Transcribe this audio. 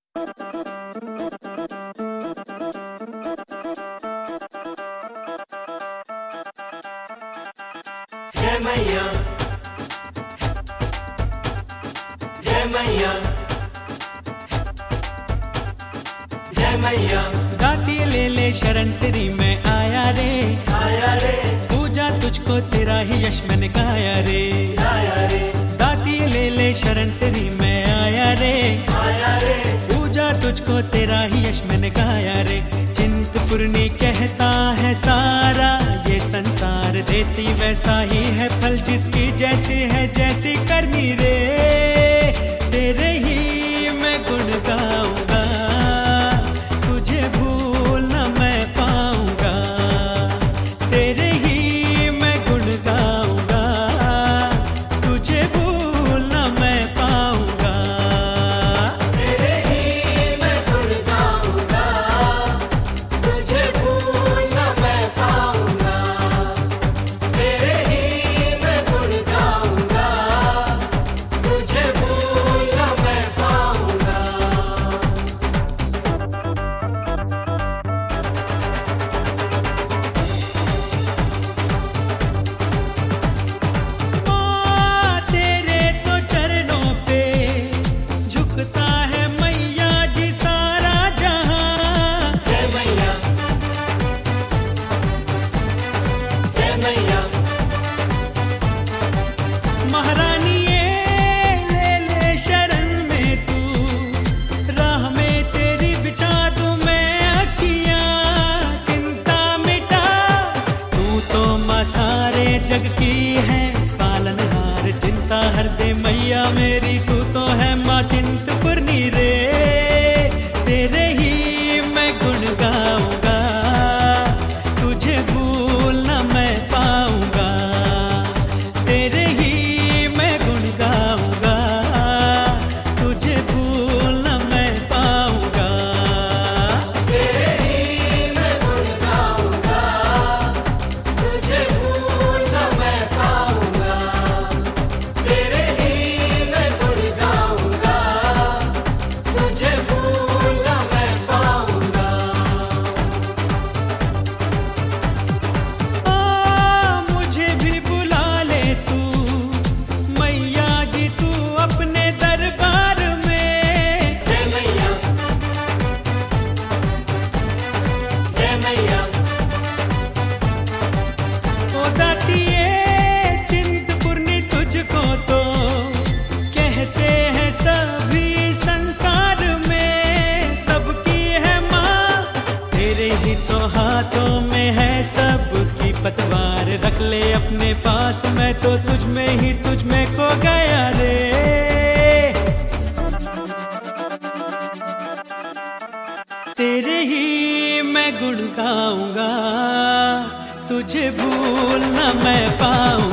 जय मैया, जय मैया, जय मैया। दाती ले ले शरण तेरी मैं आया रे, आया रे, पूजा तुझको तेरा ही यश मैंने गाया रे, आया रे, दाती ले ले शरण तेरी मैं आया रे, आया रे, पूजा तुझको तेरा ही यश मैंने गाया रे। चिंतपूर्णी कहता है सारा ये संसार, देती वैसा ही है फल जिसकी जैसी है जैसी करनी रे। तेरे ही मैं गुण गाऊंगा, तुझे भूल न मैं पाऊंगा। तेरे ही मैं गुण गाऊंगा, तुझे भूल न मैं पाऊंगा। तेरे ही मैं गुण गाऊंगा, तुझे भूल न मैं पाऊंगा। तेरे ही मैं गुण गाऊंगा, तुझे भूल न मैं पाऊंगा। माँ तेरे तो चरणों पे झुकता है मैया जी सारा जहां। जय मैया, जय मैया, महारानी ये ले ले शरण में तू, राह में तेरी बिछा दूं मैं अखियां। चिंता मिटा, तू तो माँ सारे जग की है पालनहार। चिंता हर दे मैया मेरी, तू तो है माँ चिंतपूर्णी रे। तेरे ही मैं गुण गाऊंगा, तुझे भूल न मैं पाऊंगा। तेरे ही मैं गुण गाऊंगा, तुझे भूल न मैं पाऊंगा। तेरे ही मैं गुण गाऊंगा, तुझे भूल न मैं पाऊंगा। तेरे ही मैं गुण गाऊंगा, तुझे भूल न मैं पाऊंगा। मुझे भी बुला ले तू मैया जी, तू अपने दरबार में। जय मैया, जय मैया, ओ दातिए चिंतपूर्णी तुझको तो कहते हैं सभी संसार में। सबकी है माँ, तेरे ही तो हाथों में है सबकी पतवार। रख ले अपने पास, मैं तो तुझ में ही तुझ में खो गया रे। तेरे ही मैं गुण गाऊंगा, तुझे भूल न मैं पाऊंगा।